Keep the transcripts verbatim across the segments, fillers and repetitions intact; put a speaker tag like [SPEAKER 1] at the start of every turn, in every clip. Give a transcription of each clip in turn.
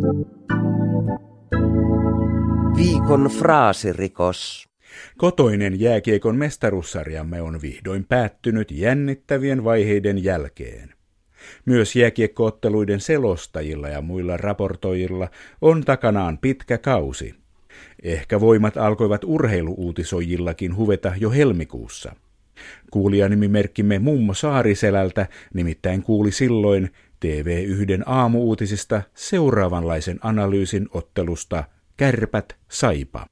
[SPEAKER 1] Viikon fraasirikos.
[SPEAKER 2] Kotoinen jääkiekon mestaruussarjamme on vihdoin päättynyt jännittävien vaiheiden jälkeen. Myös jääkiekkootteluiden selostajilla ja muilla raportoijilla on takanaan pitkä kausi. Ehkä voimat alkoivat urheiluuutisoijillakin huveta jo helmikuussa. Kuulijanimimerkkimme Mummo Saariselältä nimittäin kuuli silloin T V yksi aamuuutisista seuraavanlaisen analyysin ottelusta Kärpät Saipa.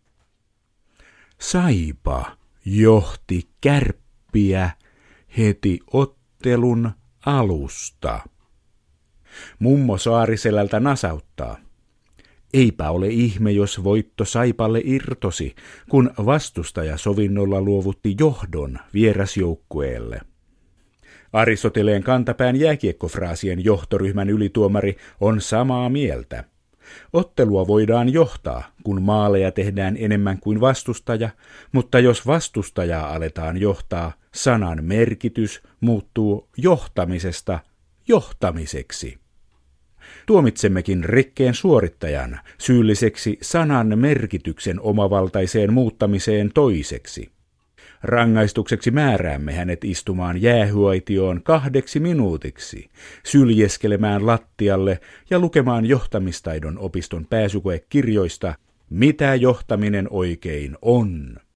[SPEAKER 2] Saipa johti Kärppiä heti ottelun alusta. Mummo Saariselältä nasauttaa. Eipä ole ihme, jos voitto Saipalle irtosi, kun vastustaja sovinnolla luovutti johdon vierasjoukkueelle. Aristoteleen kantapään jääkiekkofraasien johtoryhmän ylituomari on samaa mieltä. Ottelua voidaan johtaa, kun maaleja tehdään enemmän kuin vastustaja, mutta jos vastustajaa aletaan johtaa, sanan merkitys muuttuu johtamisesta johtamiseksi. Tuomitsemmekin rikkeen suorittajan syylliseksi sanan merkityksen omavaltaiseen muuttamiseen toiseksi. Rangaistukseksi määräämme hänet istumaan jäähyaitioon kahdeksi minuutiksi, syljeskelemään lattialle ja lukemaan johtamistaidon opiston pääsykoekirjoista, mitä johtaminen oikein on.